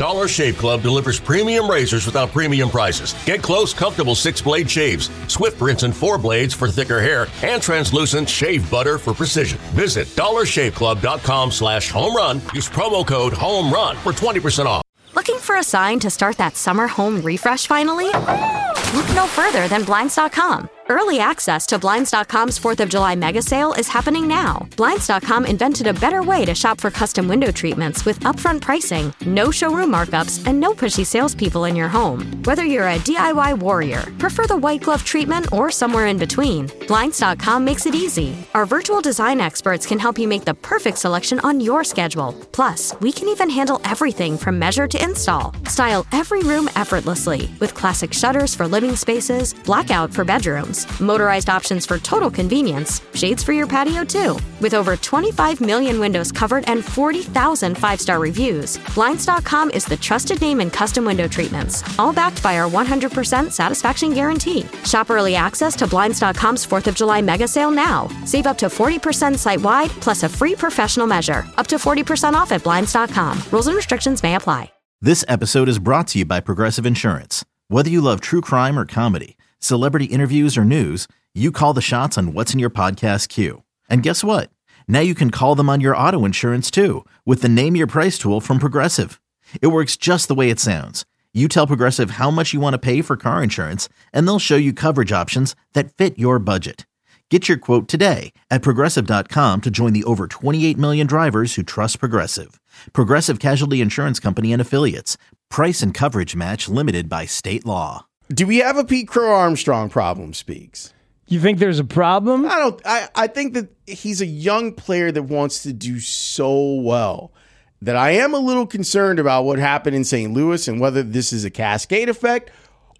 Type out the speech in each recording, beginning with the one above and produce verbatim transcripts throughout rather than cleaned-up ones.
Dollar Shave Club delivers premium razors without premium prices. Get close, comfortable six-blade shaves, swift rinse and four blades for thicker hair, and translucent shave butter for precision. Visit dollar shave club dot com slash home run. Use promo code HOMERUN for twenty percent off. Looking for a sign to start that summer home refresh finally? Look no further than Blinds dot com. Early access to Blinds dot com's fourth of July mega sale is happening now. Blinds dot com invented a better way to shop for custom window treatments with upfront pricing, no showroom markups, and no pushy salespeople in your home. Whether you're a D I Y warrior, prefer the white glove treatment, or somewhere in between, Blinds dot com makes it easy. Our virtual design experts can help you make the perfect selection on your schedule. Plus, we can even handle everything from measure to install. Style every room effortlessly with classic shutters for living spaces, blackout for bedrooms, motorized options for total convenience, shades for your patio too. With over twenty-five million windows covered and forty thousand five-star reviews, Blinds dot com is the trusted name in custom window treatments, all backed by our one hundred percent satisfaction guarantee. Shop early access to Blinds dot com's fourth of July mega sale now. Save up to forty percent site-wide, plus a free professional measure. Up to forty percent off at Blinds dot com. Rules and restrictions may apply. This episode is brought to you by Progressive Insurance. Whether you love true crime or comedy, celebrity interviews or news, you call the shots on what's in your podcast queue. And guess what? Now you can call them on your auto insurance too with the Name Your Price tool from Progressive. It works just the way it sounds. You tell Progressive how much you want to pay for car insurance, and they'll show you coverage options that fit your budget. Get your quote today at Progressive dot com to join the over twenty-eight million drivers who trust Progressive. Progressive Casualty Insurance Company and Affiliates. Price and coverage match limited by state law. Do we have a Pete Crow Armstrong problem, Speaks? You think there's a problem? I don't. I, I think that he's a young player that wants to do so well that I am a little concerned about what happened in Saint Louis and whether this is a cascade effect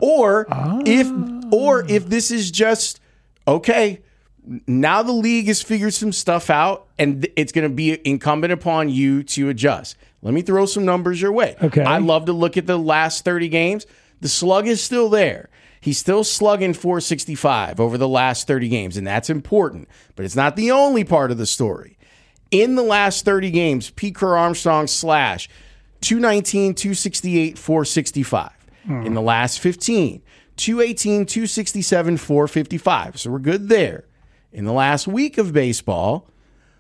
or oh. if or if this is just, okay, now the league has figured some stuff out and it's going to be incumbent upon you to adjust. Let me throw some numbers your way. Okay. I love to look at the last thirty games. The slug is still there. He's still slugging four sixty-five over the last thirty games, and that's important. But it's not the only part of the story. In the last thirty games, Pete Crow Armstrong slash two nineteen, two sixty-eight, four sixty-five. Hmm. In the last fifteen, two eighteen, two sixty-seven, four fifty-five. So we're good there. In the last week of baseball,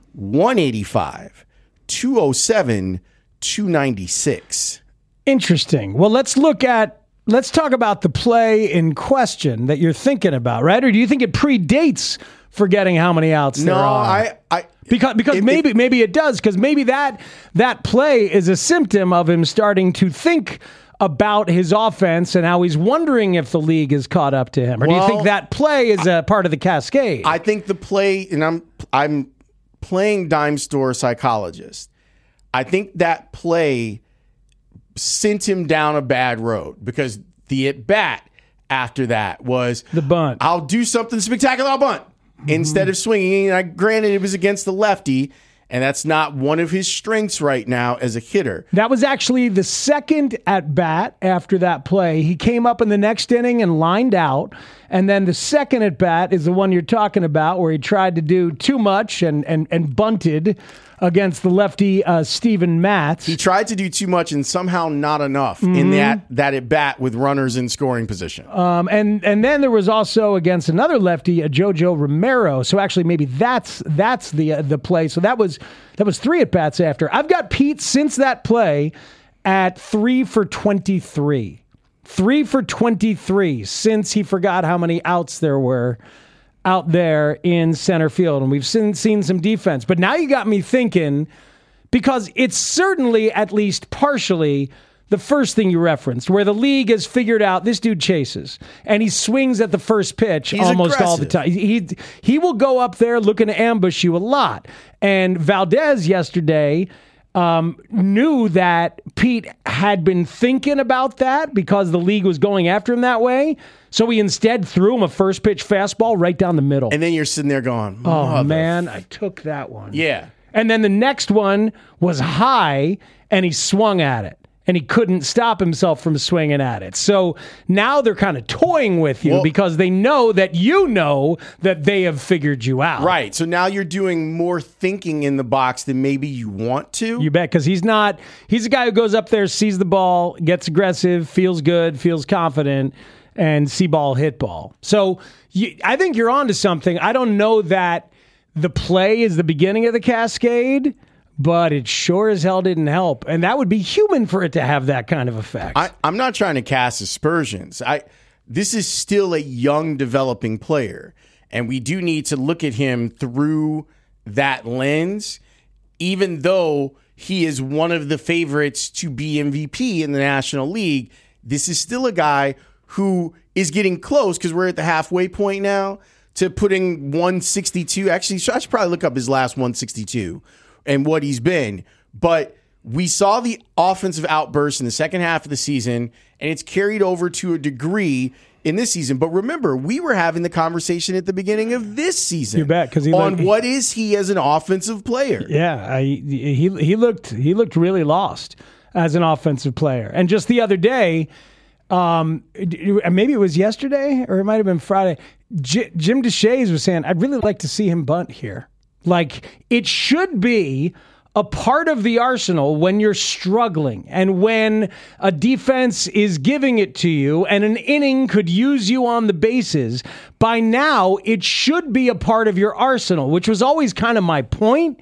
one eighty-five, two oh seven, two ninety-six. Interesting. Well, let's look at Let's talk about the play in question that you're thinking about, right? Or do you think it predates forgetting how many outs there no, are? No, I, I because because it, maybe it, maybe it does, because maybe that that play is a symptom of him starting to think about his offense and how he's wondering if the league is caught up to him. Or well, do you think that play is a part of the cascade? I think the play, and I'm I'm playing dime store psychologist. I think that play sent him down a bad road because the at-bat after that was the bunt. I'll do something spectacular, I'll bunt. Mm-hmm. Instead of swinging. And I, granted, it was against the lefty, and that's not one of his strengths right now as a hitter. That was actually the second at-bat after that play. He came up in the next inning and lined out. And then the second at-bat is the one you're talking about where he tried to do too much and and, and bunted against the lefty uh, Steven Matz. He tried to do too much and somehow not enough mm-hmm. in that, that at-bat with runners in scoring position. Um, and and then there was also against another lefty, uh, Jojo Romero. So actually maybe that's that's the uh, the play. So that was that was three at-bats after. I've got Pete since that play at three for twenty-three. Three for twenty-three since he forgot how many outs there were out there in center field. And we've seen, seen some defense. But now you got me thinking, because it's certainly at least partially the first thing you referenced, where the league has figured out this dude chases and he swings at the first pitch He's almost aggressive. all the time. He, he will go up there looking to ambush you a lot. And Valdez yesterday Um, knew that Pete had been thinking about that because the league was going after him that way. So he instead threw him a first pitch fastball right down the middle. And then you're sitting there going, oh, man, I took that one. Yeah. And then the next one was high, and he swung at it. and he couldn't stop himself from swinging at it. So now they're kind of toying with you well, because they know that you know that they have figured you out. Right. So now you're doing more thinking in the box than maybe you want to. You bet, because he's not, he's a guy who goes up there, sees the ball, gets aggressive, feels good, feels confident, and see ball, hit ball. So you, I think you're onto something. I don't know that the play is the beginning of the cascade, but it sure as hell didn't help. And that would be human for it to have that kind of effect. I, I'm not trying to cast aspersions. I This is still a young, developing player. And we do need to look at him through that lens, even though he is one of the favorites to be M V P in the National League. This is still a guy who is getting close, because we're at the halfway point now, to putting one sixty-two. Actually, I should probably look up his last one sixty-two and what he's been. But we saw the offensive outburst in the second half of the season, and it's carried over to a degree in this season. But remember, we were having the conversation at the beginning of this season. You bet, because he on looked, what is he as an offensive player? Yeah, I, he he looked he looked really lost as an offensive player. And just the other day, um, maybe it was yesterday or it might have been Friday, J- Jim Deshaies was saying, I'd really like to see him bunt here. Like, it should be a part of the arsenal when you're struggling and when a defense is giving it to you and an inning could use you on the bases. By now, it should be a part of your arsenal, which was always kind of my point.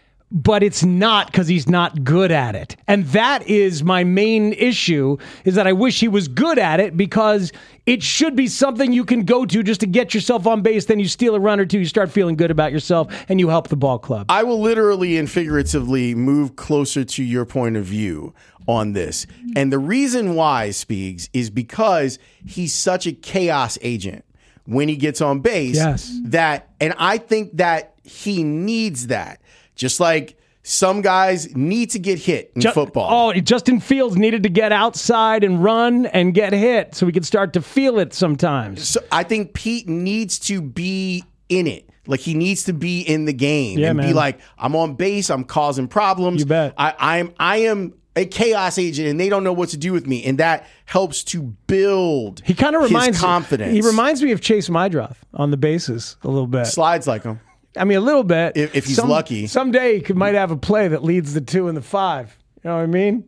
But it's not, because he's not good at it. And that is my main issue, is that I wish he was good at it, because it should be something you can go to just to get yourself on base. Then you steal a run or two, you start feeling good about yourself, and you help the ball club. I will literally and figuratively move closer to your point of view on this. And the reason why, Speegs, is because he's such a chaos agent when he gets on base. Yes. That, and I think that he needs that. Just like some guys need to get hit in Just, football. Oh, Justin Fields needed to get outside and run and get hit so we could start to feel it sometimes. So I think Pete needs to be in it. Like, he needs to be in the game yeah, and man. be like, I'm on base, I'm causing problems. You bet. I, I'm I am a chaos agent, and they don't know what to do with me, and that helps to build. He kind of reminds his confidence. He reminds me of Chase Meidroth on the bases a little bit. Slides like him. I mean, a little bit. If, if he's Some, lucky. Someday he could, might have a play that leads the two and the five. You know what I mean?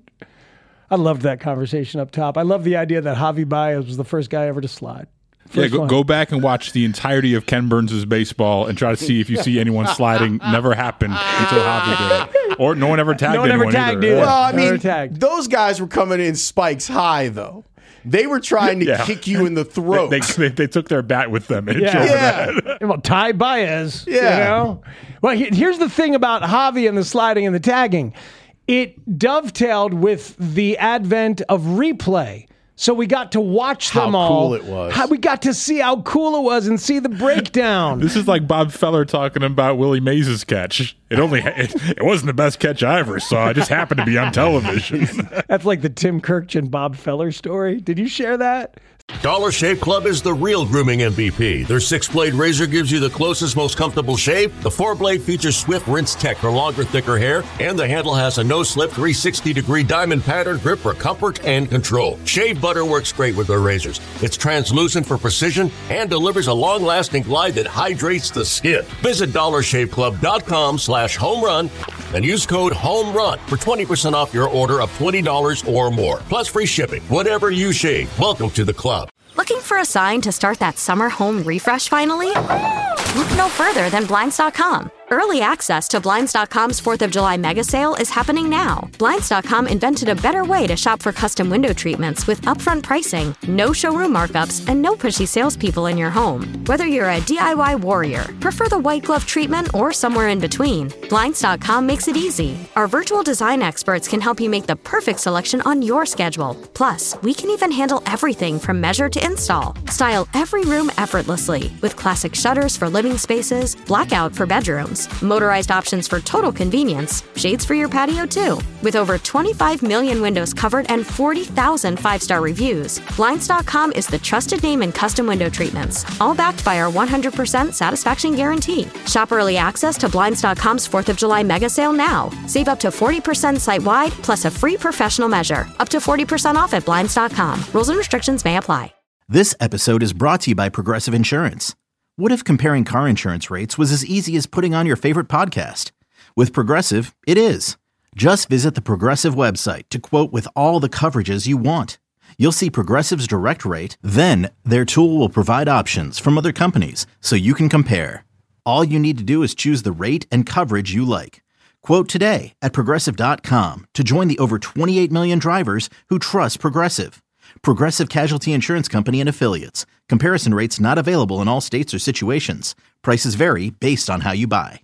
I loved that conversation up top. I love the idea that Javi Baez was the first guy ever to slide. First yeah, go, go back and watch the entirety of Ken Burns' baseball and try to see if you see anyone sliding. Never happened until Javi did it. Or no one ever tagged no one anyone ever tagged either. either. Well, I no mean, those guys were coming in spikes high, though. They were trying to yeah. kick you in the throat. They, they, they took their bat with them. And yeah. yeah. that. Well, Ty Baez. Yeah. You know? Well, he, here's the thing about Javi and the sliding and the tagging. It dovetailed with the advent of replay. So we got to watch them how all. How cool it was. How, we got to see how cool it was and see the breakdown. This is like Bob Feller talking about Willie Mays' catch. It only it, it wasn't the best catch I ever saw. It just happened to be on television. That's like the Tim Kirkchin Bob Feller story. Did you share that? Dollar Shave Club is the real grooming M V P. Their six-blade razor gives you the closest, most comfortable shave. The four-blade features Swift Rinse Tech for longer, thicker hair. And the handle has a no-slip three sixty degree diamond pattern grip for comfort and control. Shave butter works great with their razors. It's translucent for precision and delivers a long-lasting glide that hydrates the skin. Visit dollar shave club dot com slash home run and use code HOMERUN for twenty percent off your order of twenty dollars or more. Plus free shipping. Whatever you shave, welcome to the club. Looking for a sign to start that summer home refresh finally? Look no further than Blinds dot com. Early access to Blinds dot com's fourth of July mega sale is happening now. Blinds dot com invented a better way to shop for custom window treatments with upfront pricing, no showroom markups, and no pushy salespeople in your home. Whether you're a D I Y warrior, prefer the white glove treatment, or somewhere in between, Blinds dot com makes it easy. Our virtual design experts can help you make the perfect selection on your schedule. Plus, we can even handle everything from measure to install. Style every room effortlessly with classic shutters for living spaces, blackout for bedrooms, Plus, motorized options for total convenience, shades for your patio too. With over twenty-five million windows covered and forty thousand five-star reviews, Blinds dot com is the trusted name in custom window treatments, all backed by our one hundred percent satisfaction guarantee. Shop early access to Blinds dot com's fourth of July mega sale now. Save up to forty percent site-wide, plus a free professional measure. Up to forty percent off at Blinds dot com. Rules and restrictions may apply. This episode is brought to you by Progressive Insurance. What if comparing car insurance rates was as easy as putting on your favorite podcast? With Progressive, it is. Just visit the Progressive website to quote with all the coverages you want. You'll see Progressive's direct rate, then their tool will provide options from other companies so you can compare. All you need to do is choose the rate and coverage you like. Quote today at Progressive dot com to join the over twenty-eight million drivers who trust Progressive. Progressive Casualty Insurance Company and Affiliates. Comparison rates not available in all states or situations. Prices vary based on how you buy.